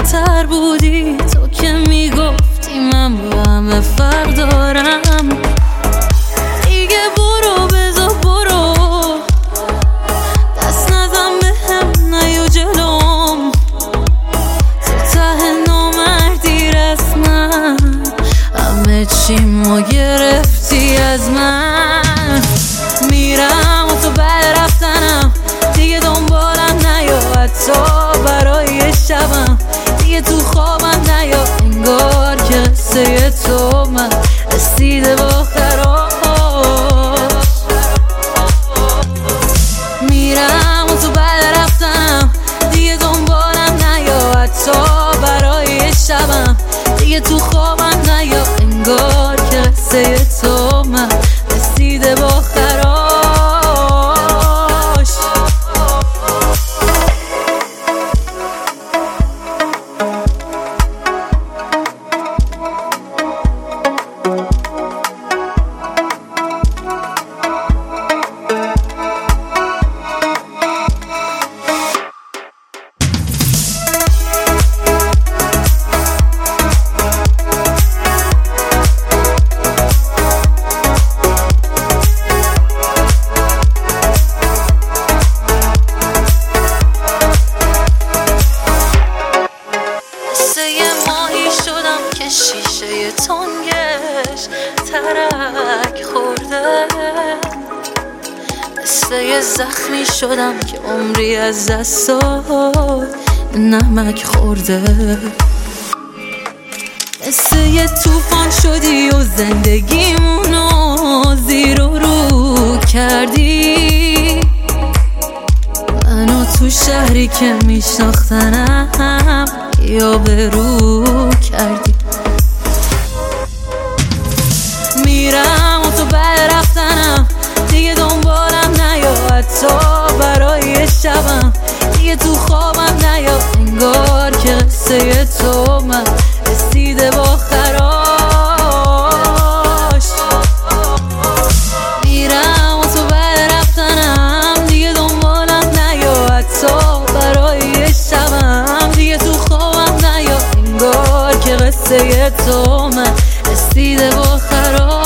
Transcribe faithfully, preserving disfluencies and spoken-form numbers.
بهتر بودی تو که میگفتی من با همه فرق دارم. دیگه برو بذار برو، دست نزن به هم نیو جلوم. تو ته نامردی رسما همه چیمو گرفتی از من. میرم و تو بعد رفتنم دیگه دنبالم نیا، حتی برای شبم دیگه تو خوابم نیا. انگار که قصه تو من رسیده با خراش. میرم و تو بعد رفتنم دیگه دنبالم نیا، حتی برای شبم دیگه تو خوابم نیا. انگار که قصه تو من رسیده با خراش. شیشه تنگش ترک خورده، مثل یه زخمی شدم که عمری از دستات نمک خورده. مثل یه توفان شدی و زندگیمونو زیر و رو کردی. منو تو شهری که میشناختنم یا به رو کردی. میرم و تو بعد رفتنم دیگه دنبالم نیا، حتی برای شبم دیگه تو خوابم نیا. انگار که قصه تو من رسیده با خراش. میرم و تو بعد رفتنم دیگه دنبالم نیا، حتی برای شبم دیگه تو خوابم نیا. انگار که قصه تو من رسیده با خراش.